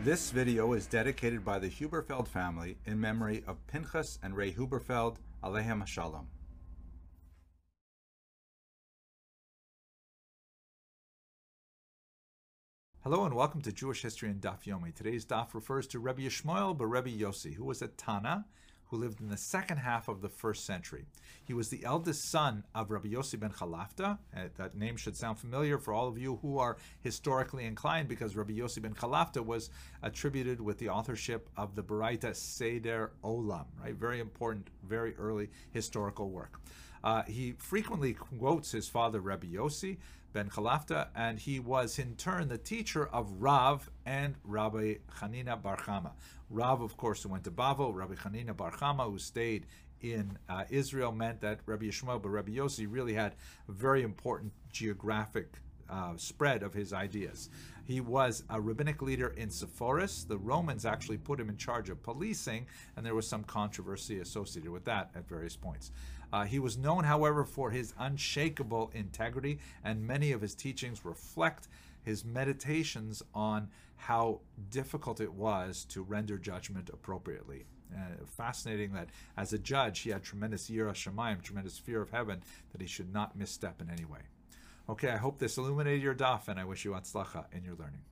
This video is dedicated by the Huberfeld family in memory of Pinchas and Ray Huberfeld, Aleichem Shalom. Hello and welcome to Jewish History in Daf Yomi. Today's Daf refers to Rabbi Yishmael bar Rabbi Yossi, who was a Tana who lived in the second half of the first century. He was the eldest son of Rabbi Yossi ben Chalafta. That name should sound familiar for all of you who are historically inclined, because Rabbi Yossi ben Chalafta was attributed with the authorship of the Baraita Seder Olam, right? Very important, very early historical work. He frequently quotes his father Rabbi Yossi ben Chalafta, and he was in turn the teacher of Rav and Rabbi Chanina bar Chama. Rav, of course, who went to Bavel. Rabbi Chanina bar Chama, who stayed in Israel, meant that Rabbi Yishmael bar Rabbi Yossi really had a very important geographic spread of his ideas. He was a rabbinic leader in Sepphoris. The Romans actually put him in charge of policing, and there was some controversy associated with that at various points. He was known, however, for his unshakable integrity, and many of his teachings reflect his meditations on how difficult it was to render judgment appropriately. Fascinating that as a judge he had tremendous yirah shamayim, tremendous fear of heaven, that he should not misstep in any way. Okay, I hope this illuminated your daf, and I wish you atzlacha in your learning.